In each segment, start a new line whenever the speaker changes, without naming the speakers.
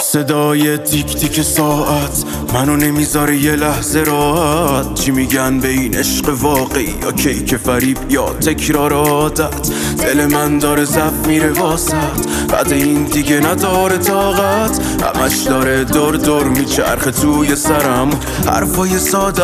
صدای تیک تیک ساعت منو نمیذاره یه لحظه راحت. چی میگن به این عشق واقعی یا کیک فریب یا تکرار عادت؟ دل من داره زف میره واسط، بعد این دیگه نداره طاقت. همش داره دور دور میچرخه توی سرم حرفای سادت.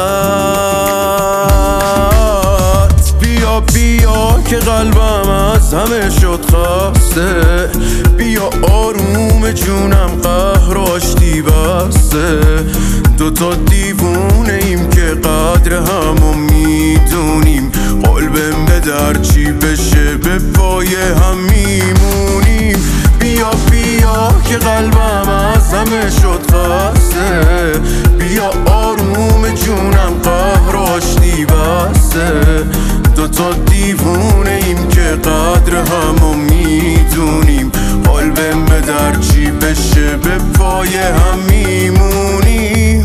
بیا بیا که قلبم از همه شد خسته، بیا آروم جونم قهر و آشتی بسته. دوتا دیوونه ایم که قدر همو میدونیم، قلبم به در چی بشه به پای هم میمونیم. بیا بیا که قلبم از همه شد خسته، بیا آروم جونم قهر و آشتی بسته. دوتا دیوونه ایم که قدر همو میدونیم، قلبم به در چی بشه به پای هم میمونیم.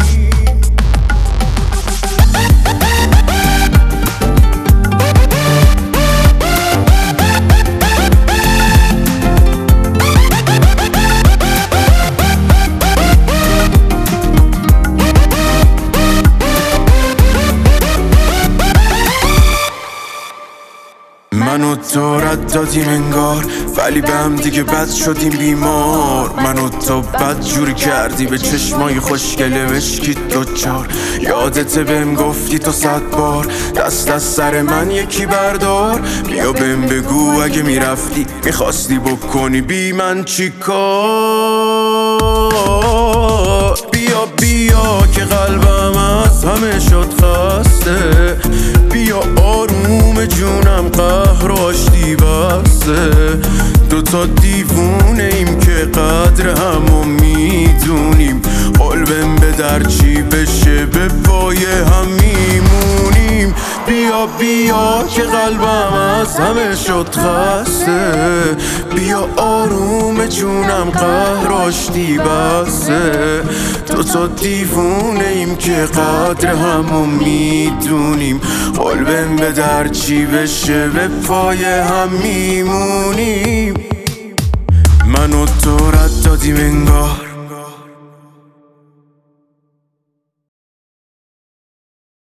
من و تو رد دادیم انگار، ولی به هم دیگه بد شدیم بیمار. من و تو بد جوری کردی به چشمای خوشگله مشکید دوچار. یادته بهم گفتی تو 100 بار دست از سر من یکی بردار. بیا بهم بگو اگه میرفتی میخواستی بکنی بی من چی کار. بیا بیا که قلبم از همه شد خسته، بیا آروم جونم قهر و آشتی بسته. دوتا دیوونه ایم که قدر همو میدونیم، قلبم به در چی بشه به پای هم میمونیم. بیا بیا که قلبم از همه شد خسته، بیا آروم جونم قهر و آشتی بسته. دوتا دیوونه ایم که قدر همو میدونیم، قلبم به در چی بشه به پای هم میمونیم. من و تو رد دادیم انگار،